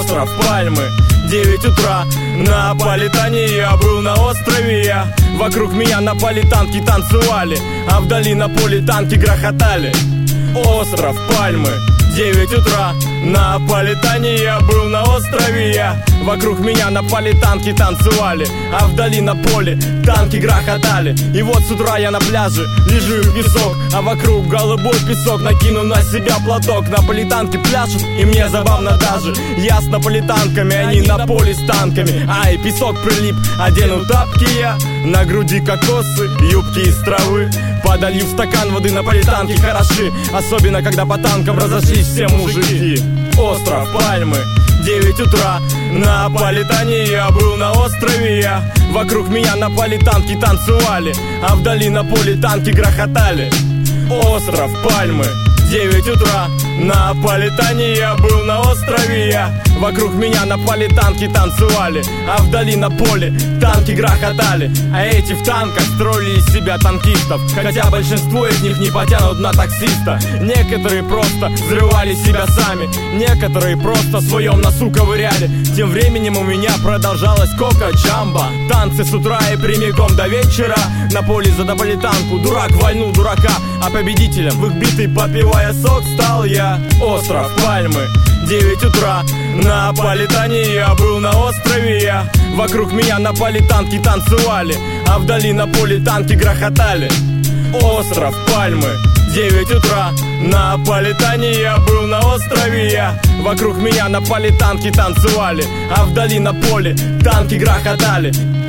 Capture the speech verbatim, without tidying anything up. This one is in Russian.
Остров Пальмы, девять утра. На Политане я был, на острове я. Вокруг меня напали танки, танцевали, а вдали на поле танки грохотали. Остров Пальмы, девять утра. На Политане я был, на острове я. Вокруг меня напали танки, танцевали, а вдали на поле танки грохотали. И вот с утра я на пляже лежу в песок, а вокруг голубой песок. Накину на себя платок, наполитанки пляшут, и мне забавно даже. Я с наполитанками, они на поле с танками. Ай, песок прилип, одену тапки я. На груди кокосы, юбки из травы. Подолью в стакан воды, наполитанки хороши, особенно когда по танкам разошлись все мужики. Остров Пальмы, девять утра. На Политане я был, на острове я. Вокруг меня напали танки, танцевали, а вдали на поле танки грохотали. Остров Пальмы, девять утра. На Политане я был, на острове я. Вокруг меня напали танки, танцевали, а вдали на поле танки грохотали. А эти в танках строили из себя танкистов, хотя большинство из них не потянут на таксиста. Некоторые просто взрывали себя сами, некоторые просто в своем носу ковыряли. Тем временем у меня продолжалась кока-джамба. Танцы с утра и прямиком до вечера. На поле за наполитанку дурак вальнул дурака, а победителем в их битой, попивая сок, стал я. Остров Пальмы, девять утра. На Политане я был, на острове я. Вокруг меня напали танки, танцевали, а вдали на поле танки грохотали. Остров Пальмы, девять утра. На Политане я был, на острове я. Вокруг меня напали танки, танцевали, а вдали на поле танки грохотали.